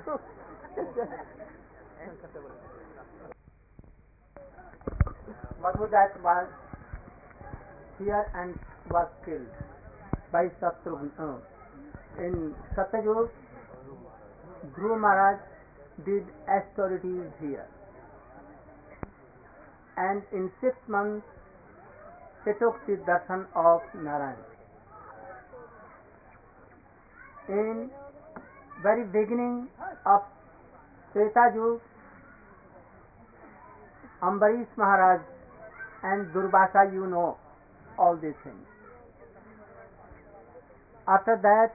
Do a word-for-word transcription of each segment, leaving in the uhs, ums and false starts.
Madhudat was here and was killed by Shatrugna. In Satyajug, Dhruva Maharaj did austerities here, and in six months he took the darshan of Narayan. In very beginning of Treta Yuga, Ambarish Maharaj and Durvasa, you know all these things. After that,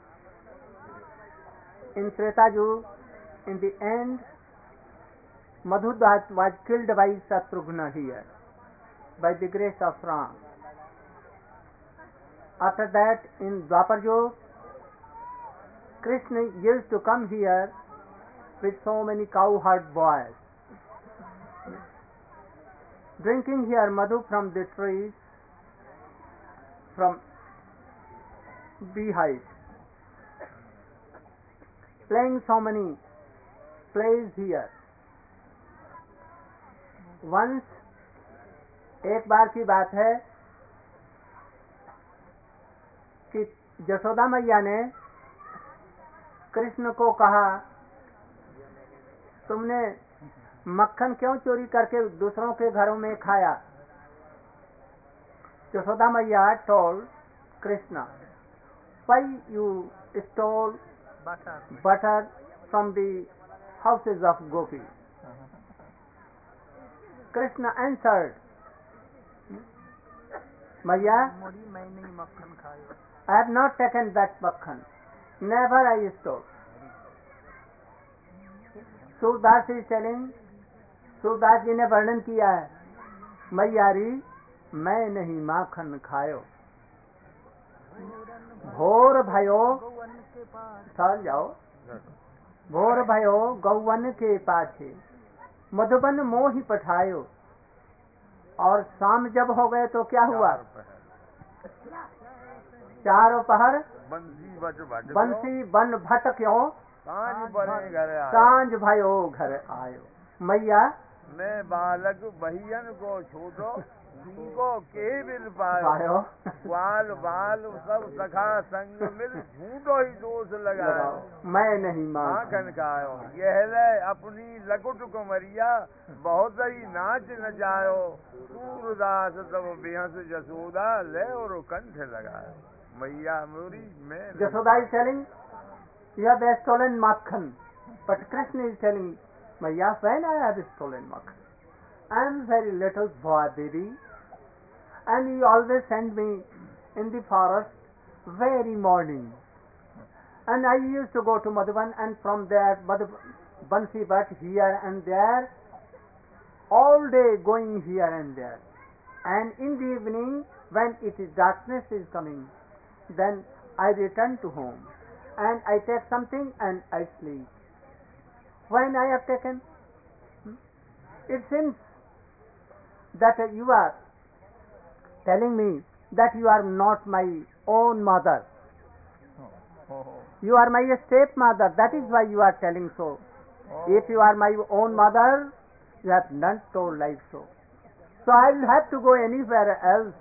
in Treta Yuga, in the end, Madhudat was killed by Shatrugna here, by the grace of Ram. After that, in Dwapar Yuga, Krishna used to come here with so many cowherd boys, drinking here madhu from the trees, from beehives, playing so many plays here. Once, एक बार की बात है कि यशोदा मैया ने कृष्ण को कहा, तुमने मक्खन क्यों चोरी करके दूसरों के घरों में खाया? यशोदा मैया told Krishna, why you stole butter, butter from the houses of gopis? Krishna answered, Maya, I have not taken that makhan. Never I stole. Surdas is telling, Surdas जी ने वर्णन किया है, मैयारी मैं नहीं माखन खायो, भोर भयो, चल जाओ, भोर भयो गौवन के पाछे, मधुबन मोहि पठायो, और शाम जब हो गए तो क्या हुआ? चारों पहर बंसी बन भटक्यो, सांझ भयो घर आयो। मैया मैं बालक बहियन को छोड़ो, को के बिल पायो, बाल बाल सब सखा संग मिल झूठो ही दोष लगाओ, मैं नहीं माखन खायो। यह ले अपनी लकुट कुमरिया, बहुत ही नाच नचायो, सूरदास तब बेहस जसोदा ले और कंठ लगायो। मैया मोरी मैं Yashoda is telling, you have stolen makhan, but Krishna is telling, Maya, when I have stolen makhan? I am very little boy, baby, and you always send me in the forest very morning, and I used to go to Madhuban, and from there Bansi Bhat here and there, all day going here and there, and in the evening when it is darkness is coming, then I return to home and I take something and I sleep. When I have taken, it seems that you are telling me that you are not my own mother. You are my stepmother. That is why you are telling so. If you are my own mother, you have not told like so. So I will have to go anywhere else.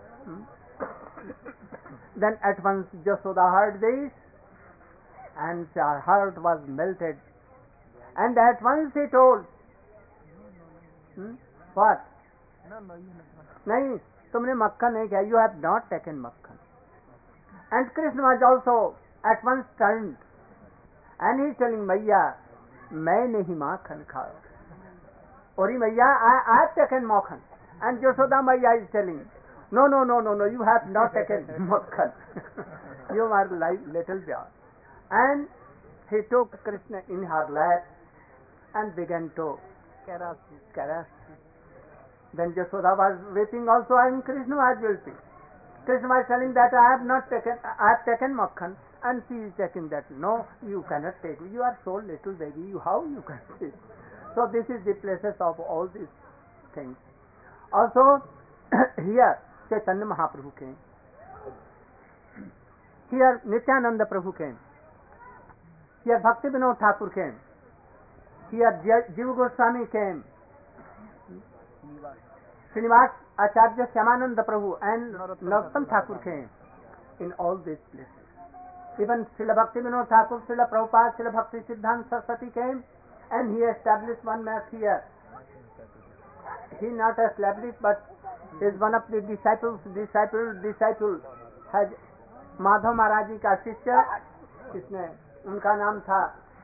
Then at once Yashoda heard this, and her heart was melted. And at once he told, hmm? What? नहीं, तुमने मक्खन नहीं खाया. You have not taken makhan. And Krishna was also at once turned, and he is telling Maya, मैं नहीं माखन खाया. Ori Maya, I, I have taken makhan. And Yashoda Maya is telling, no, no, no, no, no, you have not taken makhan. You are like little boy. And he took Krishna in her lap and began to caress, caress. Then Yashoda was weeping also, and Krishna was weeping. Krishna was telling that I have not taken, I have taken makhan, and she is taking that. No, you cannot take. You are so little baby. You how you can take? So this is the places of all these things. Also here Chaitanya Mahaprabhu came. Here Nityananda Prabhu came. Here Bhakti Vinod Thakur came. Here Jiva Goswami came. Srinivas Acharya Shyamananda Prabhu and Narottam Thakur came in all these places. Even Srila Bhakti Vinod Thakur, Srila Prabhupada, Srila Bhakti Siddhanta Saraswati came and he established one mass here. He not established but is one of the disciples, disciple, disciple has Madhav Maharaj ji का शिष्य, इसने उनका नाम था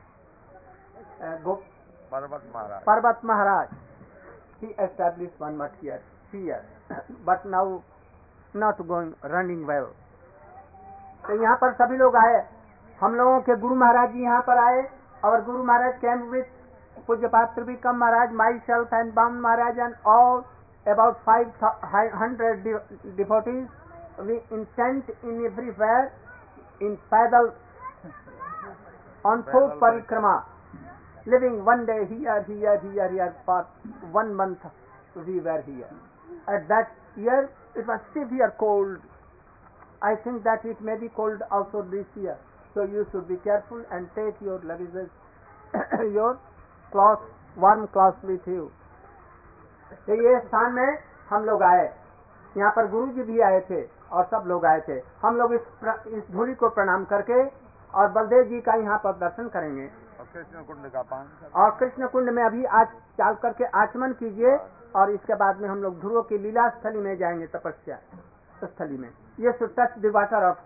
Parvat Maharaj. Parvat Maharaj. He established one much here, here, but now not going, running well. तो यहाँ पर सभी लोग आए, हम लोगों के गुरु महाराज जी यहाँ पर आए, और Guru Maharaj came with Pujyapat Tribhikam Maharaj, myself and Bam Maharaj and all about five hundred devotees. We sent in everywhere in Paidal on foot parikrama, living one day here, here, here, here for one month. We were here. At that year it was severe cold. I think that it may be cold also this year. So you should be careful and take your luggages, your cloth, warm cloth with you. तो ये स्थान में हम लोग आए, यहाँ पर गुरु जी भी आए थे और सब लोग आए थे. हम लोग इस प्र, इस धूलि को प्रणाम करके और बलदेव जी का यहाँ पर दर्शन करेंगे और कृष्ण कुंड का पान और कृष्ण कुंड में अभी आज चाल करके आचमन कीजिए और इसके बाद में हम लोग ध्रुव की लीला स्थली में जाएंगे, तपस्या स्थली में. ये should touch the water of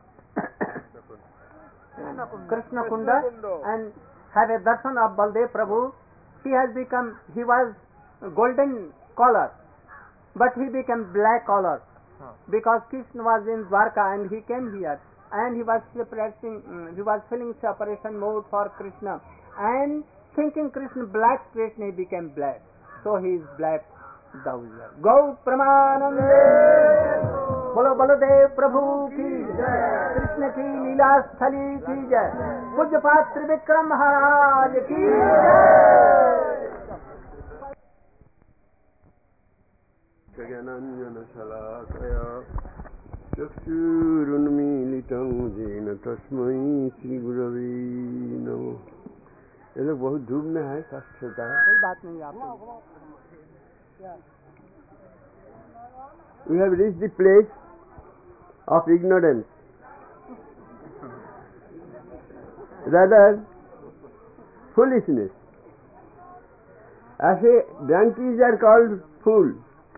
Krishna Kunda and have a darshan of Baldev Prabhu. He has become, he was golden color, but he became black color because Krishna was in Dwarka and he came here and he was practicing, he was feeling separation mode for Krishna and thinking Krishna black, Krishna he became black. So he is black. Gau Pramanande. बोलो बलदेव प्रभु की जय, कृष्ण की लीला स्थली की जय, पूज्यपाद त्रिविक्रम महाराज की जय. गगनञ्जनशलाकया चक्षुरुन्मीलितं येन तस्मै श्रीगुरवे नमः. ये लोग बहुत धूप में है, कष्ट होता है. कोई बात नहीं आपको. We have reached the place of ignorance, rather foolishness. As a donkeys are called fools,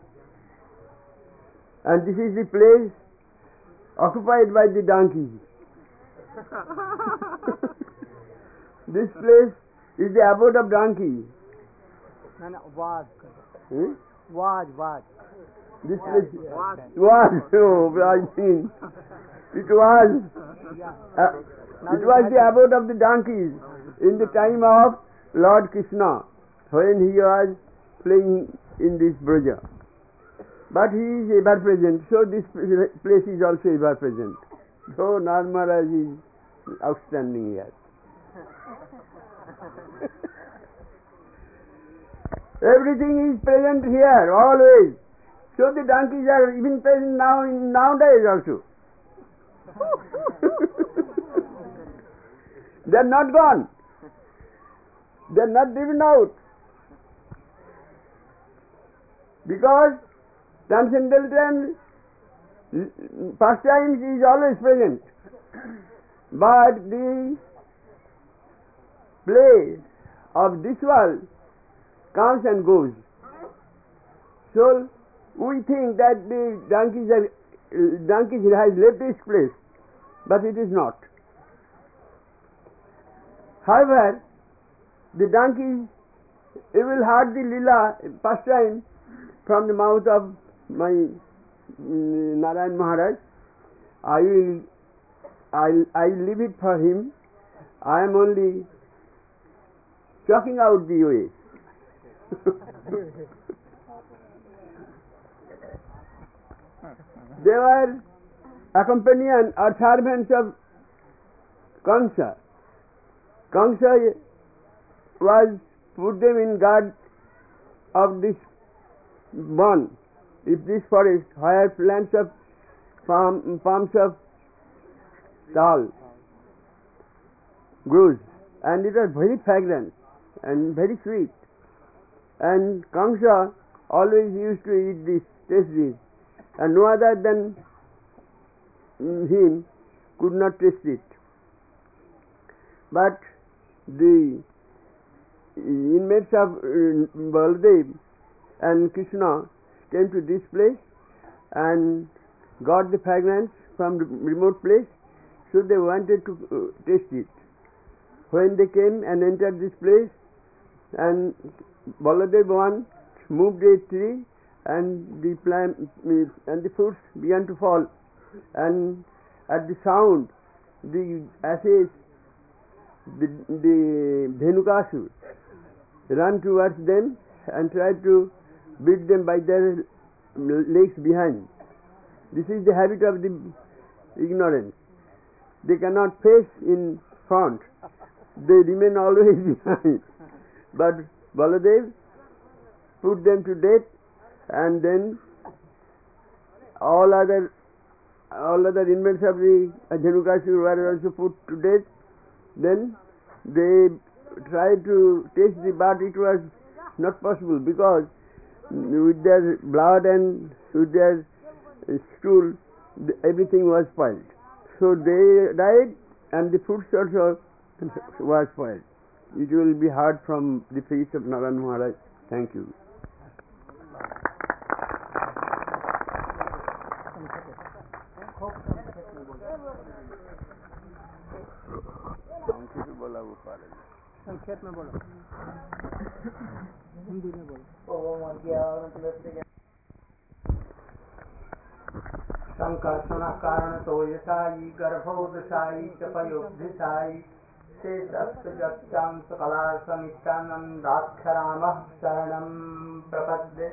and this is the place occupied by the donkeys. This place is the abode of donkeys. No, no, was, Hmm? was, was. This place was, was oh, I mean, it was, uh, it was the abode of the donkeys in the time of Lord Krishna when he was playing in this Braja. But he is ever present, so this place is also ever present. So Narmara is outstanding here. Everything is present here, always. So the donkeys are even present now in nowadays also. They are not gone. They are not driven out. Because transcendental pastimes is always present. But the play of this world comes and goes. So we think that the donkeys are, uh, donkeys has left this place, but it is not. However, the donkeys, it will heard the lila pastime from the mouth of my um, Narayan Maharaj. I will, I I leave it for him. I am only chalking out the way. They were accompanions or servants of Kamsa. Kamsa was put them in guard of this one, if this forest where plants of palm, palms of tal grows and it was very fragrant and very sweet. And Kamsa always used to eat this, taste this, and no other than him could not taste it. But the inmates of uh, Baladev and Krishna came to this place and got the fragrance from the remote place, so they wanted to uh, taste it. When they came and entered this place, and Baladev one moved a tree, and the plant and the fruits began to fall, and at the sound, the ashes, the, the Dhenukasur ran towards them and tried to beat them by their legs behind. This is the habit of the ignorant. They cannot face in front, they remain always behind. But Baladev put them to death, and then all other all other inmates of the Dhenukasur were also put to death. Then they tried to taste the, but it was not possible, because with their blood and with their stool, everything was spoiled. So they died, and the fruits also was spoiled. It will be heard from the face of Narayan Maharaj. Thank you. संक्षेप में बोलो, हिंदी में बोलो। संकर्षण कारण तो यशाई गर्भोदशाई च पयोभिषाई शेषांश कला समिष्टानंदाक्षराम शरणम प्रपद्ये।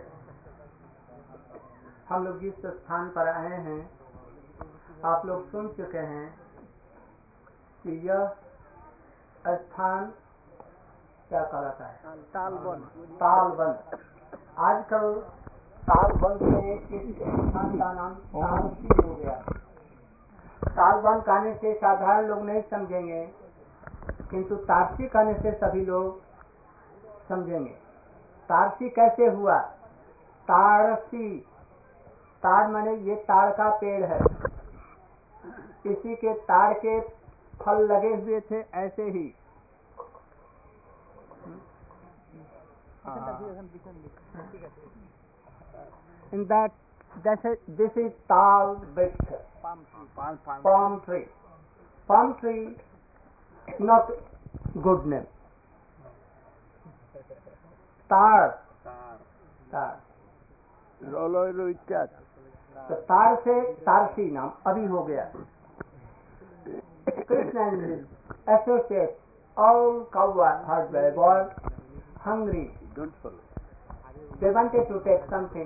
हम लोग जिस स्थान पर आए हैं, आप लोग सुन चुके हैं कि यह स्थान क्या कहलाता है? तालबन। तालबन। आजकल तालबन से इस स्थान का नाम तारसी हो गया। तालबन कहने से साधारण लोग नहीं समझेंगे, किंतु तारसी कहने से सभी लोग समझेंगे। तारसी कैसे हुआ? तारसी, तार माने ये ताड़ का पेड़ है, इसी के ताड़ के फल लगे हुए थे, ऐसे ही in that that's a, this is tal vriksha, palm, palm tree. Palm tree not good name. तार, तार तो तार से तारसी नाम अभी हो गया। Krishna and his associates all cowherd were hungry. They wanted to take something.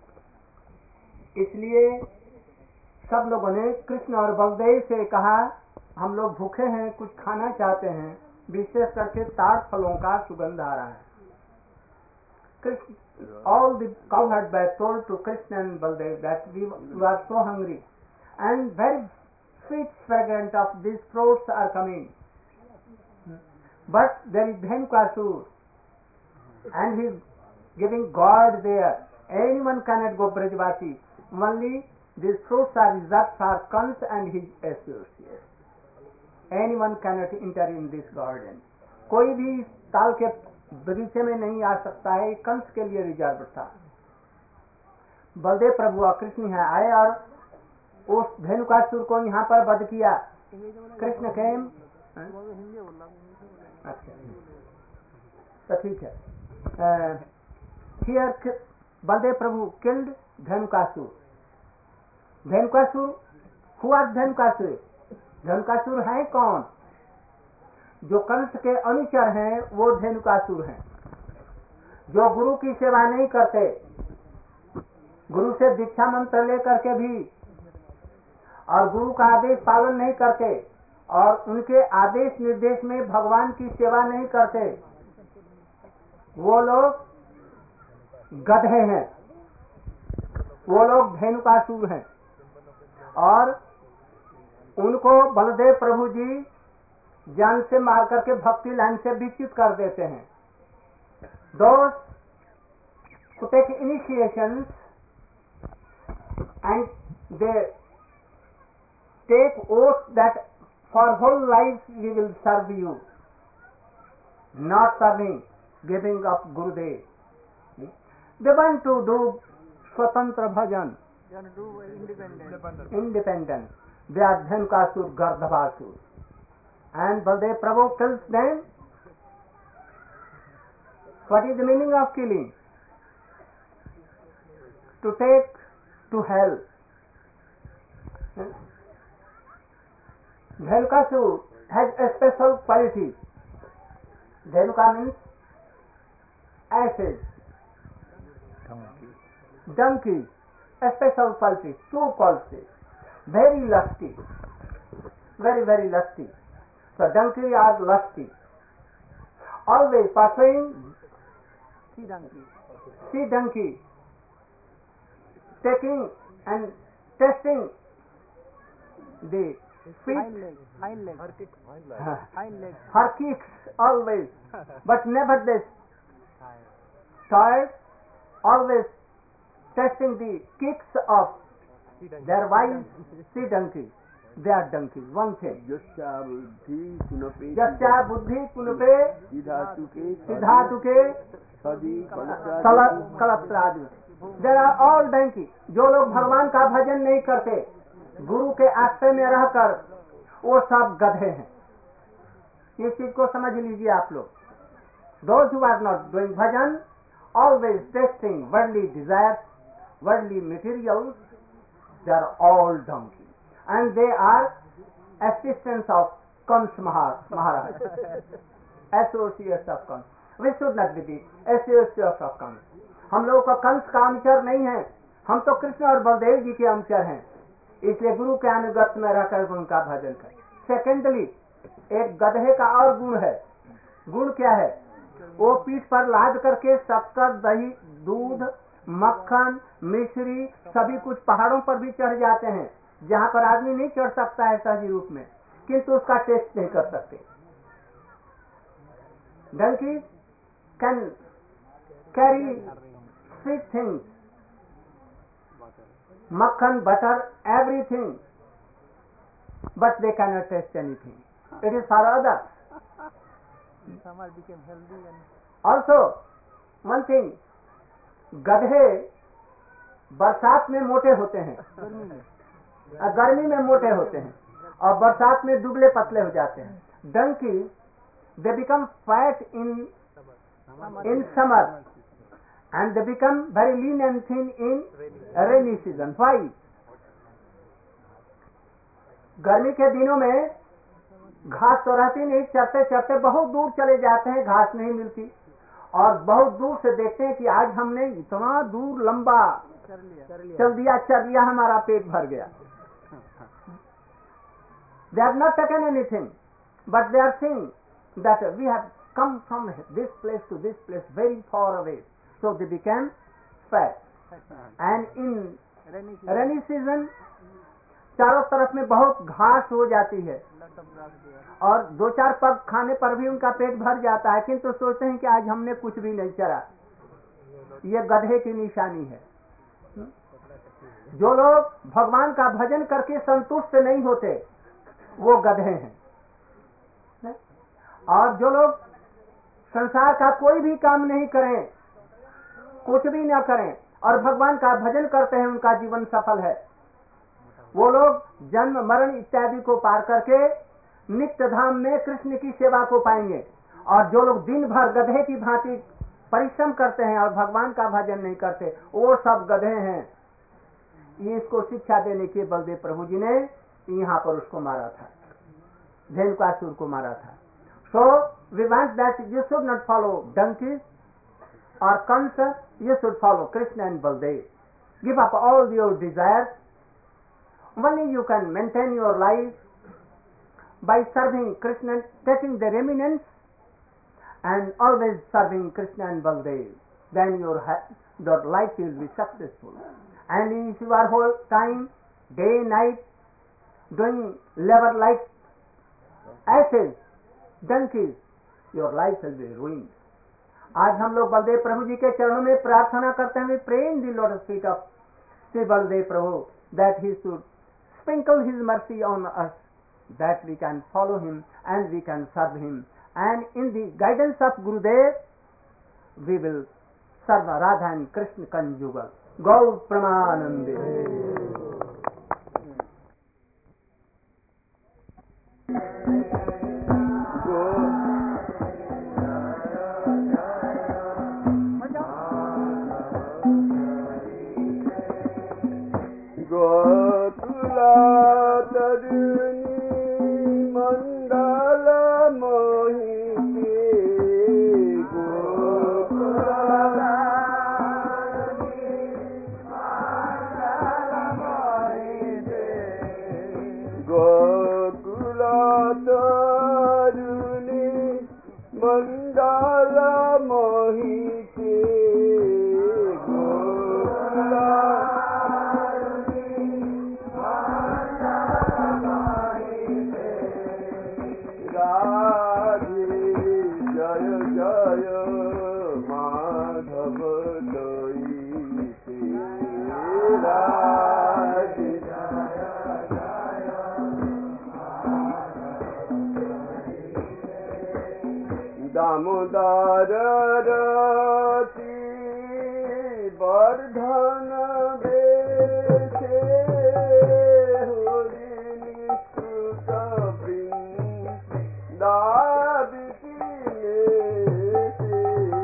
इसलिए सब लोगों ने कृष्ण और बलदेव से कहा, हम लोग भूखे हैं, कुछ खाना चाहते हैं, विशेष करके ताड़ फलों का सुगंध आ रहा है। Krishna, all the cowherd were told to Krishna and Baldev that we were so hungry, and very sweet fragrance of these fruits are coming. But there is Dhenukasur, and he is giving guard there. Anyone cannot go Brajvasi. Only these fruits are reserved for Kans and his associates. Anyone cannot enter in this garden. कोई भी इस ताल के बगीचे में नहीं आ सकता है, कंस के लिए रिजर्व था। बलदेव प्रभु और कृष्ण यहाँ आए और उस धेनुकासुर को यहाँ पर वध किया। कृष्ण केम, अच्छा तो ठीक है। Here Baladev Prabhu killed Dhenukasur. धेनुकासुर हुआ धेनुकासुर। धेनुकासुर है कौन? जो कंस के अनुचर हैं वो धेनुकासुर हैं। जो गुरु की सेवा नहीं करते, गुरु से दीक्षा मंत्र लेकर के भी और गुरु का आदेश पालन नहीं करते और उनके आदेश निर्देश में भगवान की सेवा नहीं करते, वो लोग गधे हैं, वो लोग धेनुकासुर हैं। और उनको बलदेव प्रभु जी जान से मार करके भक्ति लाइन से विच्युत कर देते हैं. Those who take initiations and they take oath that for whole life we will serve you, not serving, giving up Gurudev. They want to do swatantra bhajan, independent. independent. They are Dhenkasur, Gardhavasur. And Baldev Prabhu tells them, what is the meaning of killing? To take to hell. Dhenukasu has a special quality. Dhenuka means asses, donkey, a special quality, two qualities. Very lusty, very very lusty. So donkey are lusty, always pursuing sea donkey, sea donkey, taking and testing the feet, hind legs, hind legs, her kicks, hind legs, her kicks always, but never this tired, always testing the kicks of their wives, sea donkey. They are donkeys, one thing. Jasya buddhi kunape Jasya buddhi kunape siddhatuke siddhatuke sadi कलत्रादि. There are all donkey. जो लोग भगवान का भजन नहीं करते, गुरु के आश्रय में रहकर, वो सब गधे हैं. इस चीज को समझ लीजिए आप लोग. Those who are not doing bhajan, always testing worldly desires, worldly materials, they are all donkey. And they are assistants of Kans Maharaj, associates of Kans. We should not be the associates of Kans. हम लोगों का कंस का अनुचर नहीं है, हम तो कृष्ण और बलदेव जी के अनुचर हैं. इसलिए गुरु के अनुगत में रहकर उनका भजन करें. सेकेंडली, एक गधे का और गुण है. गुण क्या है? वो पीठ पर लाद करके शक्कर, दही, दूध, मक्खन, मिश्री सभी कुछ पहाड़ों पर भी चढ़ जाते हैं, जहाँ पर आदमी नहीं चढ़ सकता है सहज रूप में, किंतु उसका टेस्ट नहीं कर सकते. Donkey can carry sweet things, makhan, butter, everything, but they cannot taste anything. It is for others. Some became healthy and Also, one thing, गधे बरसात में मोटे होते हैं, गर्मी में मोटे होते हैं, और बरसात में दुबले पतले हो जाते हैं. Donkey, they become fat in in summer. And they become very lean and thin in rainy season. Why? गर्मी के दिनों में घास तो रहती नहीं, चलते चलते बहुत दूर चले जाते हैं, घास नहीं मिलती, और बहुत दूर से देखते हैं कि आज हमने इतना दूर लंबा चल दिया चल दिया हमारा पेट भर गया. They have not taken anything, but they are saying that we have come from this place to this place very far away. So they became fat. And in rainy season, चारों तरफ में बहुत घास हो जाती है, और दो चार पग खाने पर भी उनका पेट भर जाता है, किंतु सोचते हैं कि आज हमने कुछ भी नहीं चरा. ये गधे की निशानी है. जो लोग भगवान का भजन करके संतुष्ट नहीं होते, वो गधे हैं. और जो लोग संसार का कोई भी काम नहीं करें, कुछ भी न करें, और भगवान का भजन करते हैं, उनका जीवन सफल है. वो लोग जन्म मरण इत्यादि को पार करके नित्य धाम में कृष्ण की सेवा को पाएंगे. और जो लोग दिन भर गधे की भांति परिश्रम करते हैं और भगवान का भजन नहीं करते, वो सब गधे हैं. इसको शिक्षा देने के बलदेव प्रभु जी ने यहाँ पर उसको मारा था, धेनुकासुर को मारा था. So we want that you should not follow donkeys or Kansa, you should follow Krishna and Baldev. Give up all your desires. Only you can maintain your life by serving Krishna, taking the remnants, and always serving Krishna and Baldev. Then your, your life will be successful. And if you are whole time, day, night, doing labor like asses, donkeys, your life will be ruined. आज हम लोग बलदेव प्रभु जी के चरणों में प्रार्थना करते हैं, we pray in the lotus feet of Sri Baldev Prabhu that he should sprinkle his mercy on us, that we can follow him and we can serve him, and in the guidance of Gurudev we will serve Radha and Krishna conjugal. Gaur Pramanande. Damodar रति वर्धन बेशे हरि निष्कृत वृंदाविति नेशे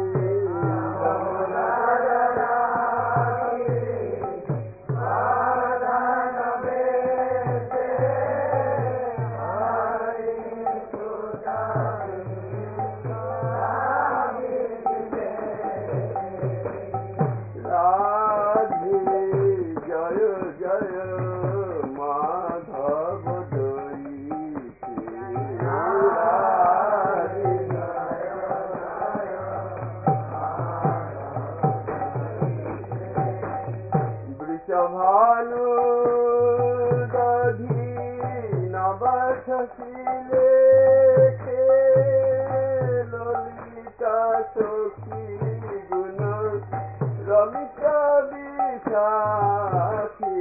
भानु दधी नवशशीले ललिता सखी गुण Ramit विशाखी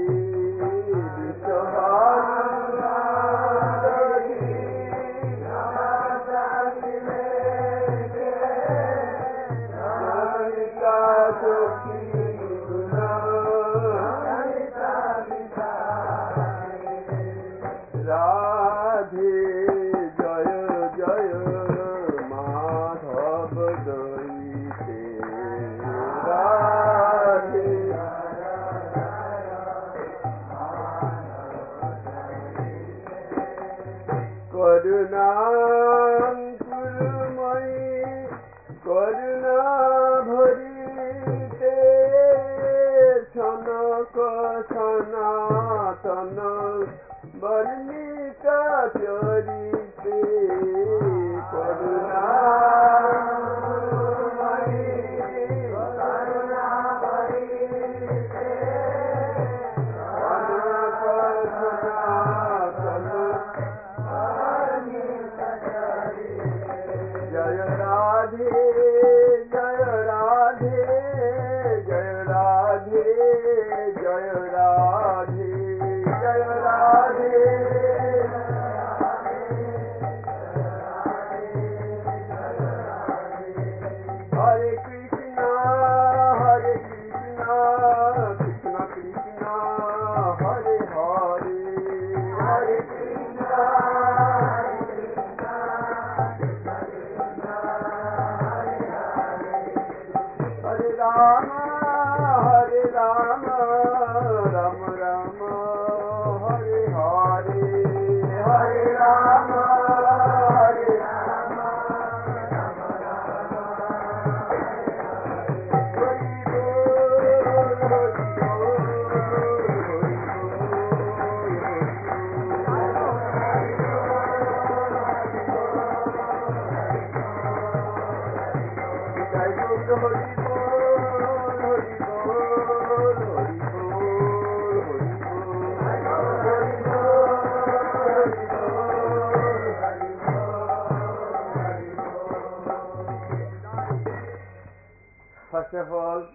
First of all,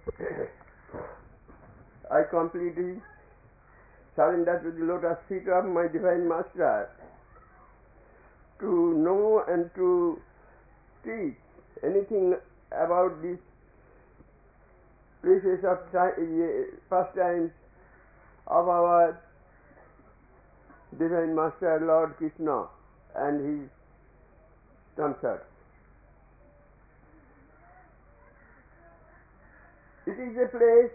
I completely surrender to the lotus feet of my Divine Master to know and to teach anything about these precious of pastimes of our Divine Master Lord Krishna and his consorts. It is a place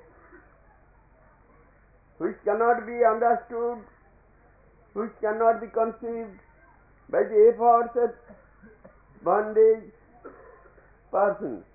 which cannot be understood, which cannot be conceived by the efforts of bondage persons.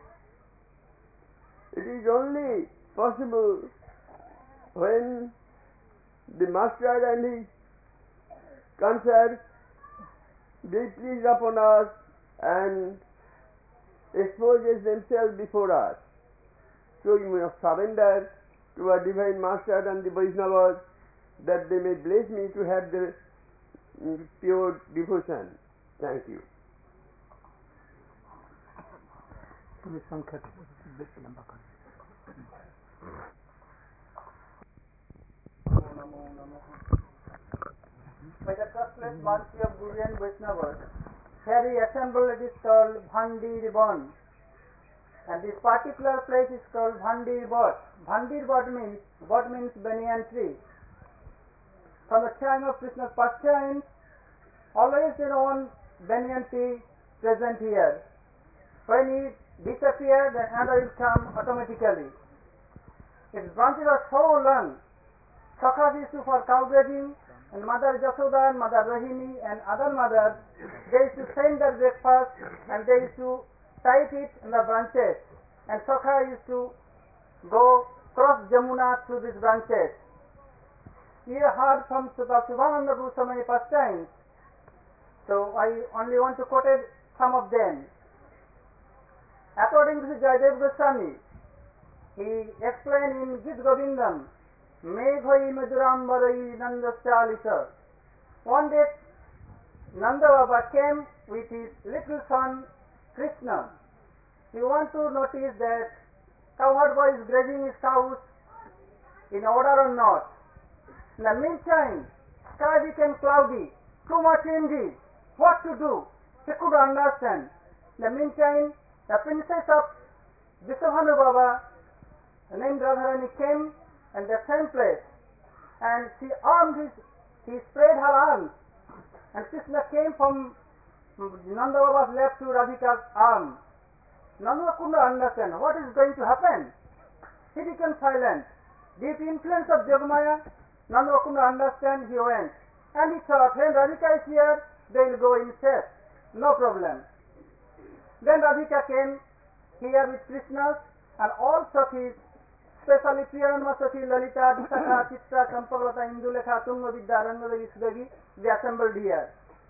It is only possible when the Master and his consorts be pleased upon us and exposes themselves before us. So you must surrender to our Divine Master and the Vaishnavas that they may bless me to have the pure devotion. Thank you. By the trustless mercy of Guru and Vaishnavas, here he assembled, it is called Bhandir Bon. And this particular place is called Bhandir Bot. Bhandir Bot means, Bot means banyan tree. From the time of Krishna's pastime, always there one banyan tree present here. When he disappears, then another will come automatically. Its branches are so long. Sakhas used to for cow grazing, and Mother Jasoda and Mother Rohini and other mothers, they used to send their breakfast and they used to tie it in the branches, and Sakha used to go cross Jamuna through these branches. We heard from Sutta Subhananda Prabhu so many pastimes, so I only want to quote some of them. According to Jayadev Goswami, he explained in Git Govindam, Meghai Madurambarai Nandastalisa. One day Nanda Baba came with his little son Krishna. You want to notice that cowherd boy is grazing his cows in order or not. In the meantime, sky became cloudy, too much windy. What to do? He could understand. In the meantime, the princess of Vishabhanu Baba, named Radharani, came at the same place, and she armed his, she spread her arms, and Krishna came from Nanda Baba's left to Radhika's arm. Nanda could not understand what is going to happen. He became silent. Due to influence of Jogmaya, Nanda could not understand. He went, and he thought, when Radhika is here, they will go in safe. No problem. Then Radhika came here with Krishna and all Sakhis, especially Priyanma Sakhi, Lalita, Visakha, Chitra, Champaglata, Indulekha, Tungavidya, Rangadevi, Sudevi, they assembled here.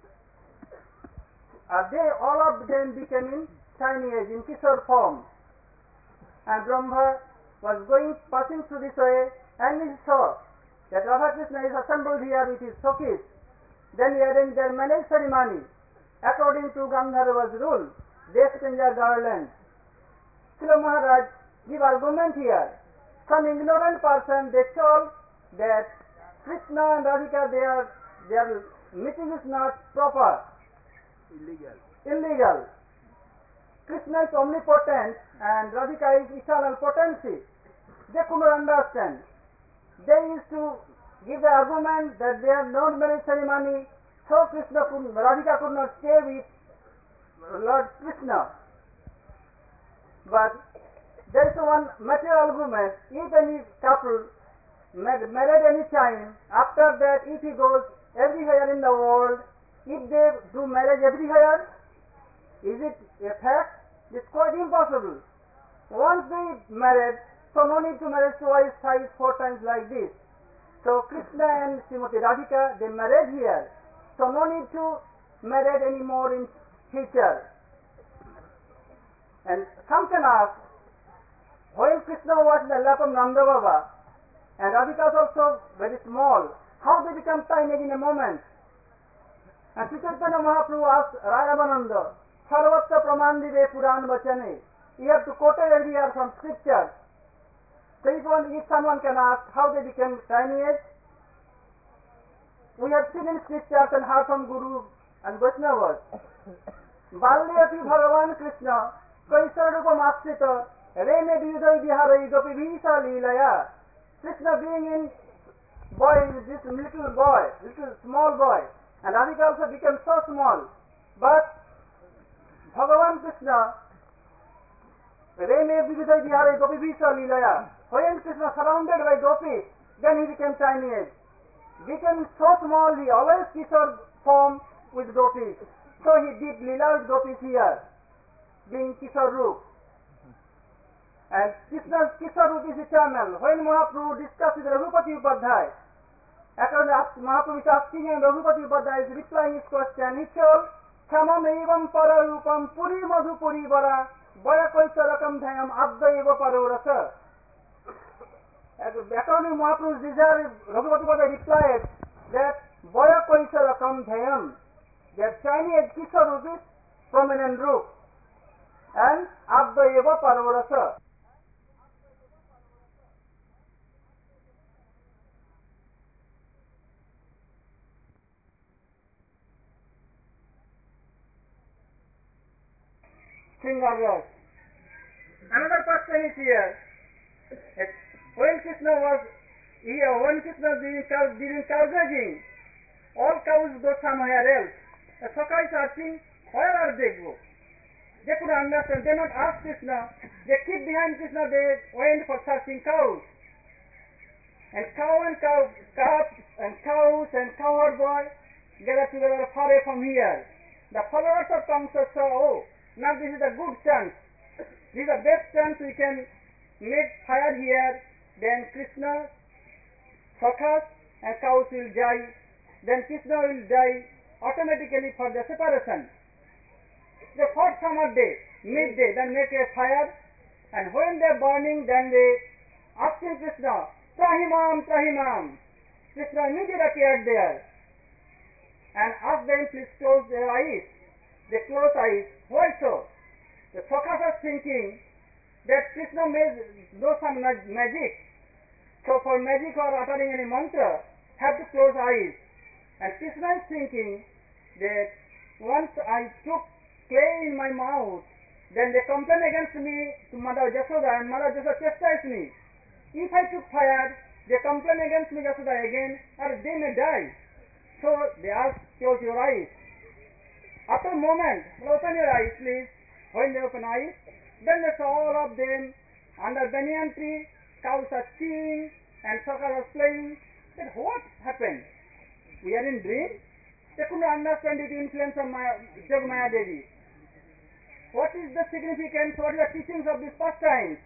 Uh, they, all of them became in tiny age, in Kishore form. And Brahma was going, passing through this way, and he saw that Radha Krishna is assembled here with his Sakhis. Then he arranged their marriage ceremony. According to Gandharva's rule, they exchange their garlands. Srila Maharaj give argument here. Some ignorant person, they told that Krishna and Radhika, their, their meeting is not proper. Illegal. Illegal. Krishna is omnipotent and Radhika is eternal potency. They could not understand. They used to give the argument that they have no marriage ceremony, so Krishna could, Radhika could not stay with Lord Krishna. But there is one material argument. If any couple married any time, after that if he goes everywhere in the world, if they do marriage everywhere, is it a fact? It's quite impossible. Once they married, so no need to marry twice, thrice, four times like this. So Krishna and Srimati Radhika, they married here. So no need to marry anymore in future. And some can ask, when Krishna was in the lap of Nanda Baba, and Radhika was also very small, how they become tiny in a moment? And Sri Chaitanya Mahaprabhu asked Rayavananda, Sarvatra Pramandive Puran Vachane, you have to quote every year from scripture. So if, one, if someone can ask how they became tiny age, we have seen in scriptures and heard from Guru and Vaishnavas. Balyati Bhagavan Krishna, Kaisarupa Mastrita, Reme Vidai Vihara Gopi Visa Leelaya. Krishna being in boy, this little boy, little small boy, and Radhika also became so small. But Bhagavan Krishna, Reme Vidai Vihara Gopi Visa Leelaya. When Krishna surrounded by gopis, then he became tiny age. Became so small, he always Kishore form with gopis. So he did Leela with gopis here, being Kishore Roop. And Krishna's Kishore Roop is eternal. When Mahaprabhu discussed with Raghupati Upadhyay, after Mahaprabhu is asking and Raghupati Upadhyay is replying his question, he told, Khamam evam para rupam puri madhupuri vara baya koisarakam dhayam abda eva parorasa. According to Mahaprabhu's desire, Raghupati Upadhyay replied that Baya Koisara Kam Dhayam, that tiny age Kishore Roop is prominent roop, and Abda Eva Parvarasa. Sringaras. Another question is here. It's When Krishna was here, when Krishna was during cow, during cow grazing, all cows go somewhere else. The Saka is asking, where are they go? They could understand. They not ask Krishna. They keep behind Krishna. They went for searching cows. And cow and cow, calf and cows and cowherd boy gather together far away from here. The followers of Kamsa saw, oh, now this is a good chance. This is the best chance we can make fire here. Then Krishna, Sakhas and cows will die. Then Krishna will die automatically for the separation. They fought summer day, midday, then make a fire. And when they are burning, then they asking Krishna, Trahimam, Trahimam. Krishna immediately appeared there and asked them, please close their eyes. They close eyes. Why so? The Sakhas are thinking that Krishna may do some magic. So for magic or uttering any mantra, have to close eyes. And Krishna is thinking that once I took clay in my mouth, then they complain against me to Mother Yashoda, and Mother Yashoda chastised me. If I took fire, they complain against me Yashoda again, or they may die. So they ask, close your eyes. After a moment, open your eyes please. When they open eyes, then they saw all of them under banyan tree, cows are cheering and Sakhas are playing. Then what happened? We are in dream? They could not understand the influence of Maya, Jagmaya Devi. What is the significance, what is the teachings of these pastimes?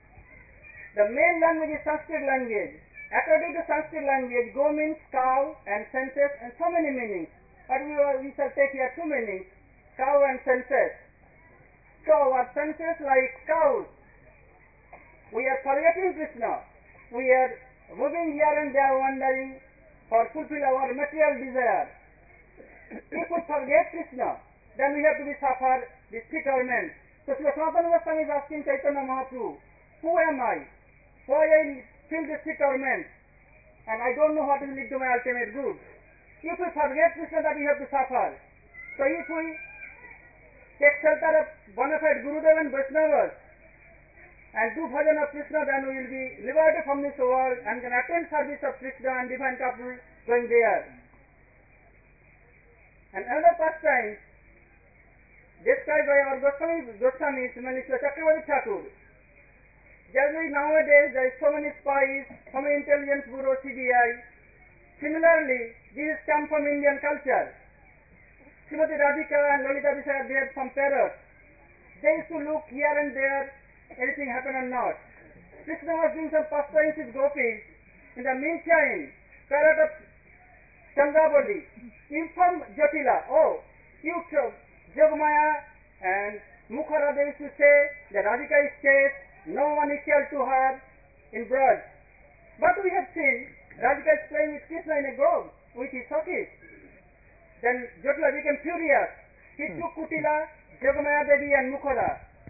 The main language is Sanskrit language. According to Sanskrit language, go means cow and senses and so many meanings. But we, are, we shall take here two meanings, cow and senses. So our senses like cows. We are forgetting Krishna. We are moving here and there wandering for fulfill our material desire. If we forget Krishna, then we have to be suffer this torment. So Srila Sanatana Goswami is asking Chaitanya Mahaprabhu, who am I? Why I feel this torment? And I don't know what will lead to my ultimate good. If we forget Krishna, that we have to suffer. So if we take shelter of bona fide Gurudev and Vaishnavas and do bhajan of Krishna, then we will be liberated from this world and can attend service of Krishna and divine couple going there. And another pastime described by our Goswami, Goswami, Srimati Chakravarti Thakur. Generally nowadays there is so many spies, so many intelligence bureau, C B I. Similarly, this come from Indian culture. Srimati Radhika and Lalita Vishaya, they had some parrots. They used to look here and there, anything happen or not. Krishna was doing some pastimes with gopis. In the meantime, parrot of Chandravali informed Jatila, oh, you Jogmaya and Mukhara, they used to say that Radhika is chaste, no one equal to her in Braj. But we have seen Radhika is playing with Krishna in a grove with his Sakis. Then Jatila became furious. He took Kutila, Jogmaya Devi and Mukhara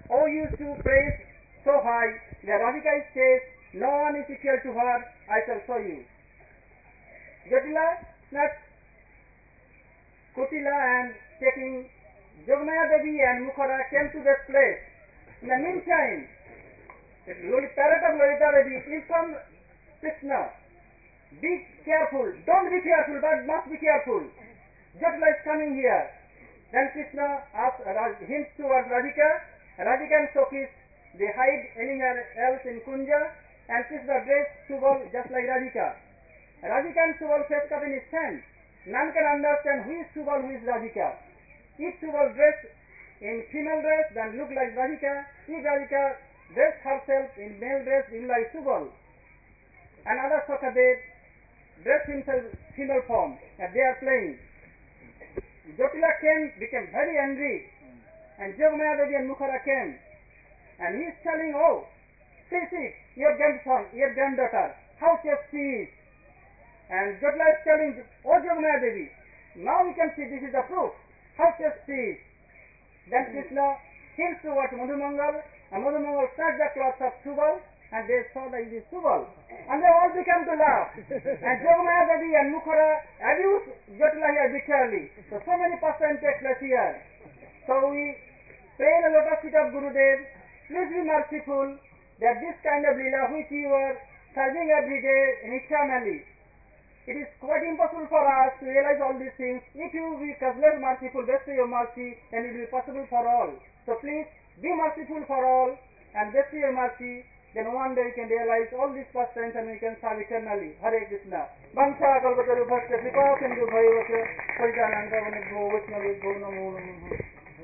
Oh, used to praise so high that Radhika says, no one is equal to her, I shall show you. Jotila, not Kutila and taking Jogmaya Devi and Mukhara came to that place. In the meantime, the parrot of Lolita Devi informed Krishna, be careful, don't be careful, but must be careful. Jotila is coming here. Then Krishna asked, hints towards Radhika. Radhika and Sokis, they hide anywhere else in Kunja, and Krishna dressed Subal just like Radhika. Radhika and Subal face cut in his hand. None can understand who is Subal, who is Radhika. If Subal dressed in female dress, then look like Radhika. If Radhika dressed herself in male dress, look like Subal. Another Sakadev dressed himself female form, and they are playing. Jotila came, became very angry. And Jogmaya Devi and Mukhara came, and he is telling, oh, see, see, your grandson, your granddaughter, how just she is. And Jotila is telling, oh Jogmaya Devi, now we can see this is the proof, how just she is. Then Krishna hints towards Madhumangal, and Madhumangal snatched the cloth of Subal, and they saw that it is Subal. And they all began to laugh. And Jogmaya Devi and Mukhara abused Jotila here bitterly. So, so many pastimes take place here. So we pray in the lotus feet of Gurudev, please be merciful that this kind of lila which you are serving every day and eternally, it is quite impossible for us to realize all these things. If you be less merciful, bestow your mercy, then it will be possible for all. So please be merciful for all and bestow your mercy, then one day we can realize all these pastimes and we can serve eternally. Hare Krishna. Vansha kalpataru bhakta kripa sindhu bhayavasya parijananda vanibho vaishnavibho namo namo.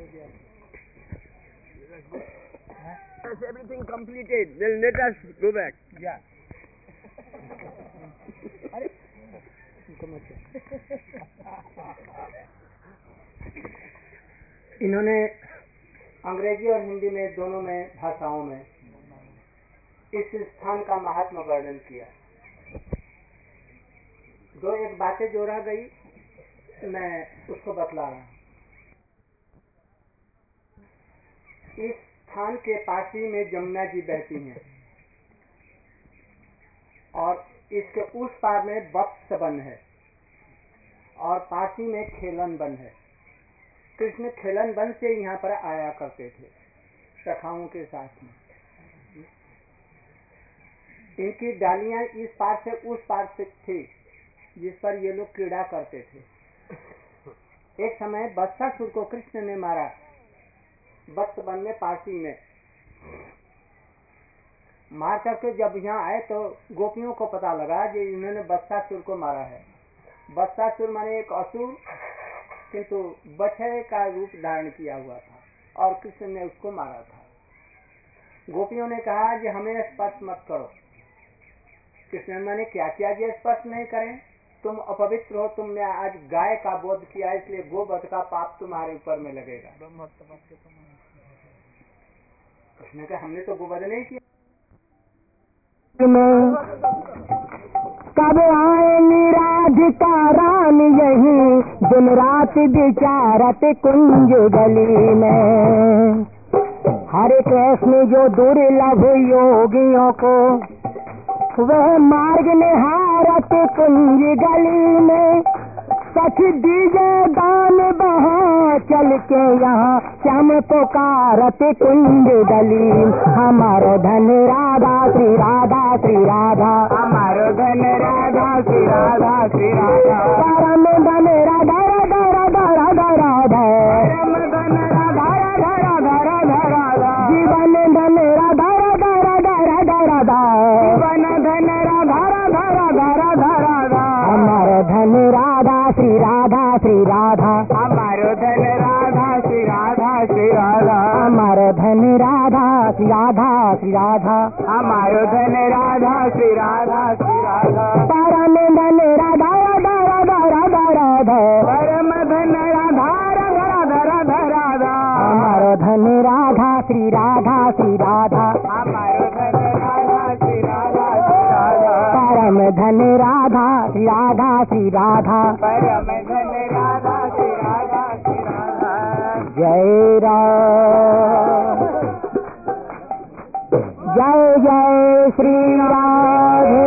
As everything completed, then let us go back. Yeah. इन्होंने अंग्रेजी और हिंदी में दोनों में भाषाओं में इस स्थान का महात्मा वर्णन किया। दो एक बातें जो रह गई मैं उसको बतला रहा हूँ। इस स्थान के पास ही में जमुना जी बहती हैं और इसके उस पार में वत्स वन है और पास ही में खेलन वन है। कृष्ण खेलन वन से यहाँ पर आया करते थे सखाओं के साथ में। इनकी डालियां इस पार से उस पार से थी जिस पर ये लोग क्रीड़ा करते थे। एक समय बत्सासुर को कृष्ण ने मारा वत्स वन में पासी में मार करके जब यहाँ आए तो गोपियों को पता लगा कि इन्होंने बत्सासुर को मारा है। बत्सासुर माने एक असुर किंतु बछड़े का रूप धारण किया हुआ था और कृष्ण ने उसको मारा था। गोपियों ने कहा कि हमें स्पर्श मत करो। कृष्ण ने क्या किया कि स्पर्श नहीं करें, तुम अपवित्र हो, तुमने आज गाय का बोध किया इसलिए गोवध का पाप तुम्हारे ऊपर में लगेगा। कृष्ण कहा हमने तो गोवध नहीं किया। कब आएंगी राधिका रानी यही दिन रात विचारत कुंज गली में। हरे कृष्ण जो दुर्लभ योगियों को वह मार्ग निहारत कुंज गली में। सच दीजे दान बहा चल के यहाँ श्याम पुकारत कुंज गली। हमारो धन राधा श्री राधा श्री राधा, हमारो धन राधा श्री राधा श्री राधा। परम धन राधा राधा राधा राधा राधा, परम धन राधा राधा राधा राधा राधा। जीवन धन राधा राधा राधा राधा राधा, जीवन धन राधा राधा राधा राधा राधा। हमारो धन राधा श्री राधा श्री राधा, हमारो धन राधा श्री राधा श्री राधा। हमारो धन राधा श्री राधा श्री राधा, हमारो धन राधा श्री राधा श्री राधा। परम धन राधा राधा राधा राधा राधा, परम धन राधा राधा राधा राधा राधा। हमारो धन राधा श्री राधा श्री राधा, हमारो धन राधा श्री राधा श्री राधा। परम धन राधा श्री राधा श्री राधा, परम धन राधा श्री राधा श्री राधा। जय राम श्री राधे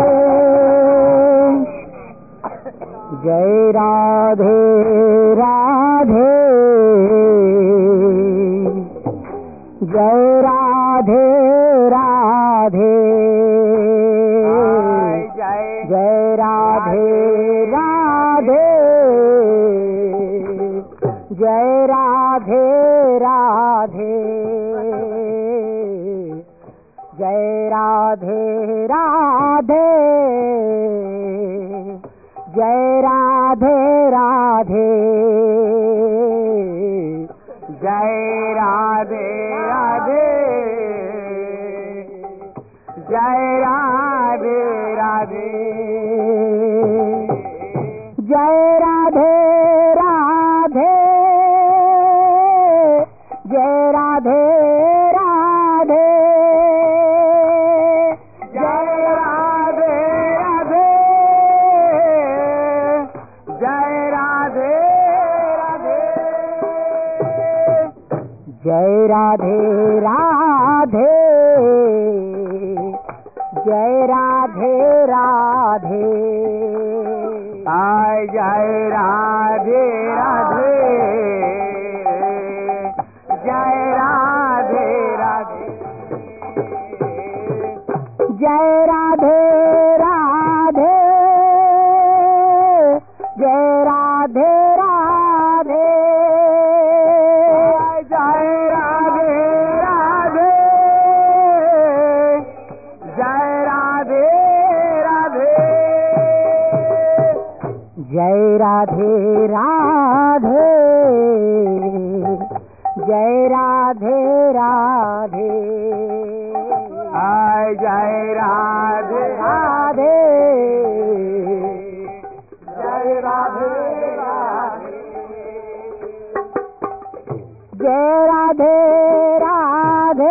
जय राधे राधे जय राधे राधे जय राधे राधे जय राधे राधे जय राधे राधे जय राधे राधे जय राधे राधे जय राधे राधे जय राधे राधे जय राधे राधे जय राधे राधे जय राधे राधे जय राधे राधे जय राधे राधे आय जय राधे राधे जय राधे राधे जय राधे राधे जय राधे राधे जय राधे राधे जय राधे राधे जय राधे राधे जय राधे राधे आय जय राधे राधे जय राधे राधे जय राधे राधे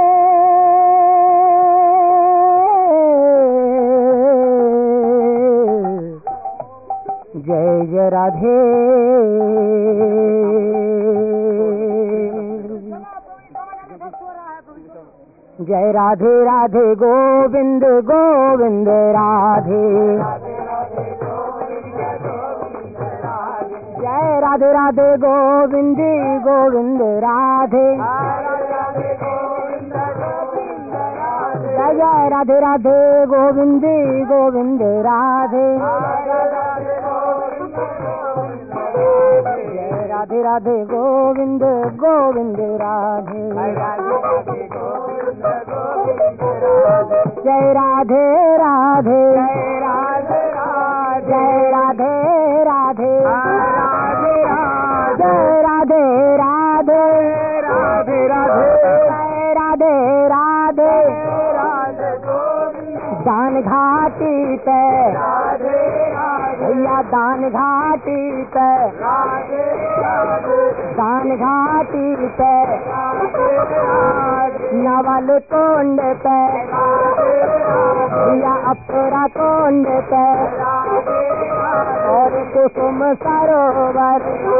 जय जय राधे जय राधे राधे गोविंद गोविंद राधे जय राधे राधे गोविंद गोविंद राधे जय जय राधे राधे गोविंद गोविंद राधे जय राधे राधे गोविंद गोविंद राधे जय राधे राधे जय राधे राधे जय राधे राधे राधे राधे जय राधे राधे दान घाटी पे भैया दान घाटी पे दान घाटी पे नवल कोंड पे भैया अपरा कोंड पे और कुसुम सरोवर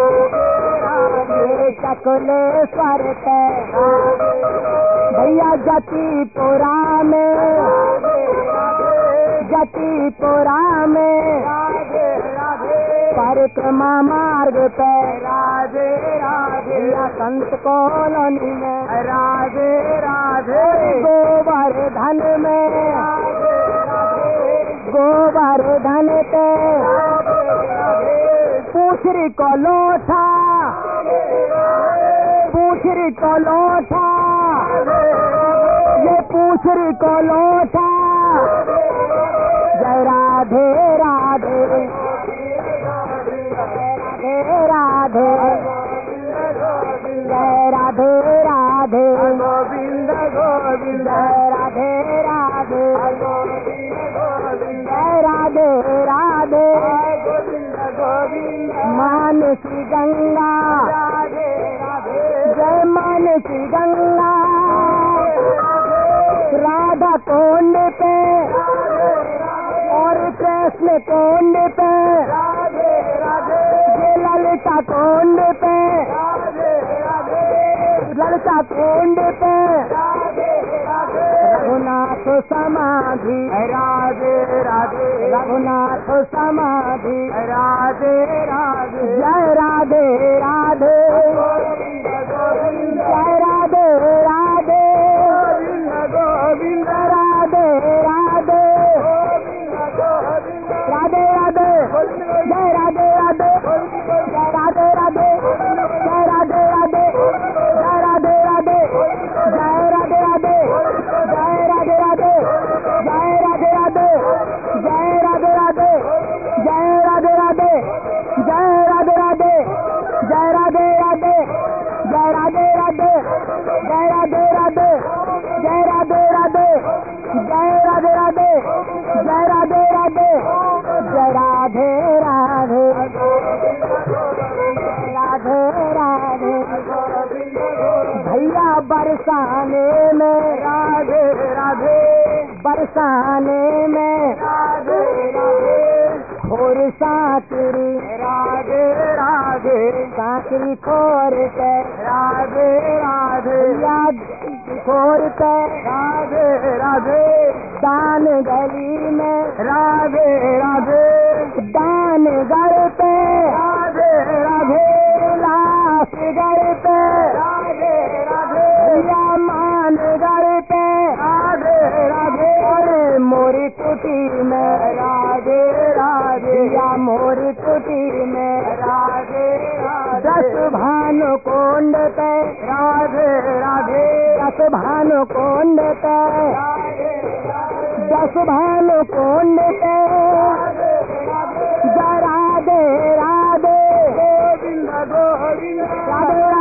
ये चकुलेश्वर पे भैया जतीपुरा में जतीपुरा में परिक्रमा मार्ग पे राधे राधे संत कॉलोनी में राधे राधे गोवर्धन में गोवर्धन पे पूछरी को लोठा पूछरी को लोठा ये पूछरी को लोठा जय राधे राधे राधे जय राधे राधे गोविंद गोविंद राधे राधे जय राधे राधे गोविंद गोविंद मानसी गंगा जय मानसी गंगा राधा कुंड पे और कृष्ण कुंड पे ललिता कुंड पे ललिता कुंड पे रघुनाथ समाधि राधे राधे रघुनाथ समाधि राधे राधे जय राधे राधे जय राधे राधे गोविंद राधे राधे राधे राधे जय राधे राधे जय राधे राधे जय राधे राधे जय राधे राधे जय राधे राधे जय राधे राधे जय राधे राधे जय राधे राधे जय राधे राधे जय राधे राधे जय राधे राधे जय राधे राधे जय राधे राधे जय राधे राधे जय राधे राधे जय राधे राधे जय राधे राधे राधे राधे भैया बरसाने में राधे राधे बरसाने में राधे राधे खोर साकरी राधे राधे साकरी खोर के राधे राधे याद खोर के राधे राधे दान गली में राधे राधे दान गढ़ पे राधे राधे लाश गढ़ पे राधे राधे या मान गढ़ पे राधे राधे अरे मोरी कुटी में राधे राधे या मोरी कुटी में राधे राधे दस भानु कोंड पे राधे राधे दस भानु कोंड पे दस भानु कोंड पे जय राधे राधे गोविंद गोविंद राधे